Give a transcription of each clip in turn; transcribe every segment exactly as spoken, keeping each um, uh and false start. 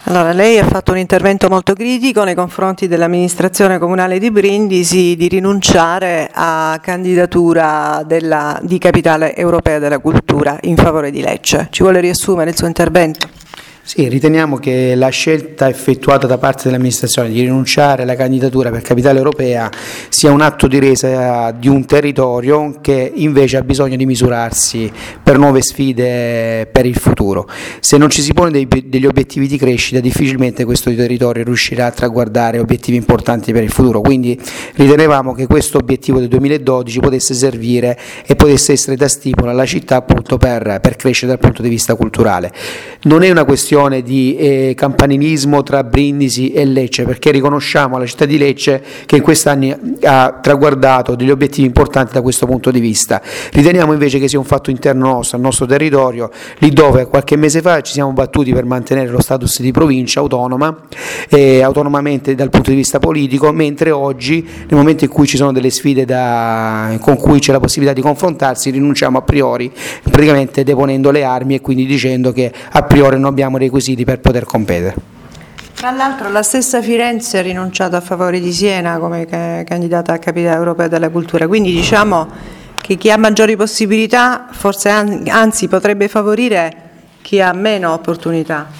Allora, lei ha fatto un intervento molto critico nei confronti dell'amministrazione comunale di Brindisi di rinunciare a candidatura della, di capitale europea della cultura in favore di Lecce. Ci vuole riassumere il suo intervento? Sì, riteniamo che la scelta effettuata da parte dell'amministrazione di rinunciare alla candidatura per capitale europea sia un atto di resa di un territorio che invece ha bisogno di misurarsi per nuove sfide per il futuro. Se non ci si pone dei, degli obiettivi di crescita, difficilmente questo territorio riuscirà a traguardare obiettivi importanti per il futuro, quindi ritenevamo che questo obiettivo del duemiladodici potesse servire e potesse essere da stimolo alla città appunto per, per crescere dal punto di vista culturale. Non è una questione di eh, campanilismo tra Brindisi e Lecce, perché riconosciamo alla città di Lecce che in questi anni ha traguardato degli obiettivi importanti da questo punto di vista. Riteniamo invece che sia un fatto interno nostro, al nostro territorio, lì dove qualche mese fa ci siamo battuti per mantenere lo status di provincia autonoma, eh, autonomamente dal punto di vista politico, mentre oggi, nel momento in cui ci sono delle sfide da, con cui c'è la possibilità di confrontarsi, rinunciamo a priori, praticamente deponendo le armi e quindi dicendo che a priori non abbiamo requisiti per poter competere. Tra l'altro la stessa Firenze ha rinunciato a favore di Siena come candidata a capitale europea della cultura, quindi diciamo che chi ha maggiori possibilità forse anzi potrebbe favorire chi ha meno opportunità.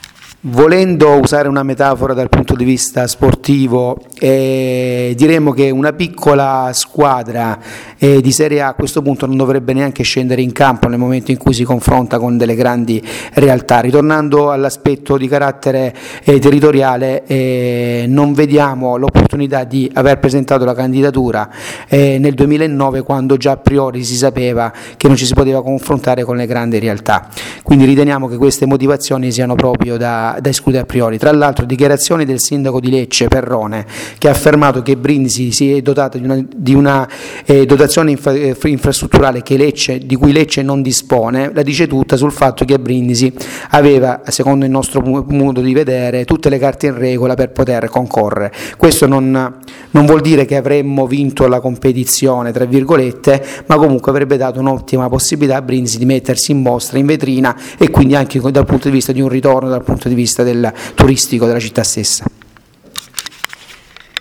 Volendo usare una metafora dal punto di vista sportivo, eh, diremmo che una piccola squadra eh, di Serie A a questo punto non dovrebbe neanche scendere in campo nel momento in cui si confronta con delle grandi realtà. Ritornando all'aspetto di carattere eh, territoriale, eh, non vediamo l'opportunità di aver presentato la candidatura eh, nel duemilanove, quando già a priori si sapeva che non ci si poteva confrontare con le grandi realtà. Quindi riteniamo che queste motivazioni siano proprio da da escludere a priori. Tra l'altro dichiarazioni del sindaco di Lecce, Perrone, che ha affermato che Brindisi si è dotata di una, di una eh, dotazione infra, eh, infrastrutturale che Lecce, di cui Lecce non dispone, la dice tutta sul fatto che Brindisi aveva, secondo il nostro modo di vedere, tutte le carte in regola per poter concorrere. Questo non, non vuol dire che avremmo vinto la competizione, tra virgolette, ma comunque avrebbe dato un'ottima possibilità a Brindisi di mettersi in mostra, in vetrina, e quindi anche dal punto di vista di un ritorno, dal punto di vista del turistico della città stessa.